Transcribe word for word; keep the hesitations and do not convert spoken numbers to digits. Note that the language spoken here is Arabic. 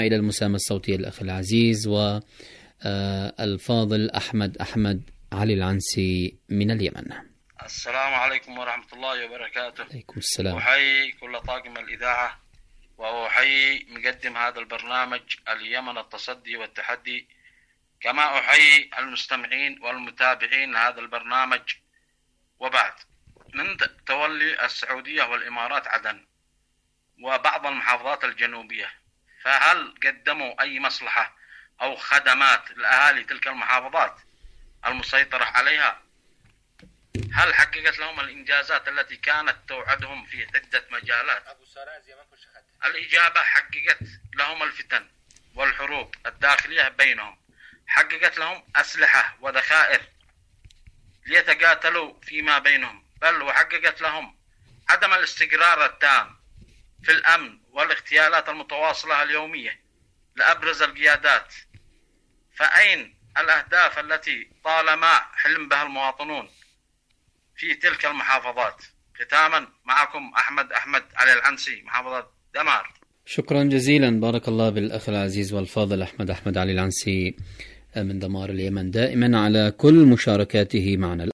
إلى المساهمة الصوتية الأخ العزيز والفاضل أحمد أحمد علي العنسي من اليمن. السلام عليكم ورحمة الله وبركاته. عليكم السلام. أحيي كل طاقم الإذاعة، وأحيي مقدم هذا البرنامج اليمن التصدي والتحدي، كما أحيي المستمعين والمتابعين لهذا البرنامج. وبعد، من تولي السعودية والإمارات عدن وبعض المحافظات الجنوبية، فهل قدموا أي مصلحة أو خدمات لأهالي تلك المحافظات المسيطرة عليها؟ هل حققت لهم الإنجازات التي كانت توعدهم في عدة مجالات؟ الإجابة: حققت لهم الفتن والحروب الداخلية بينهم، حققت لهم أسلحة وذخائر ليتقاتلوا فيما بينهم، بل وحققت لهم عدم الاستقرار التام في الأمن والاغتيالات المتواصلة اليومية لأبرز القيادات. فأين الأهداف التي طالما حلم بها المواطنون في تلك المحافظات؟ ختاما، معكم أحمد أحمد علي العنسي، محافظة دمار. شكرا جزيلا، بارك الله بالأخ العزيز والفاضل أحمد أحمد علي العنسي من دمار اليمن، دائما على كل مشاركاته معنا.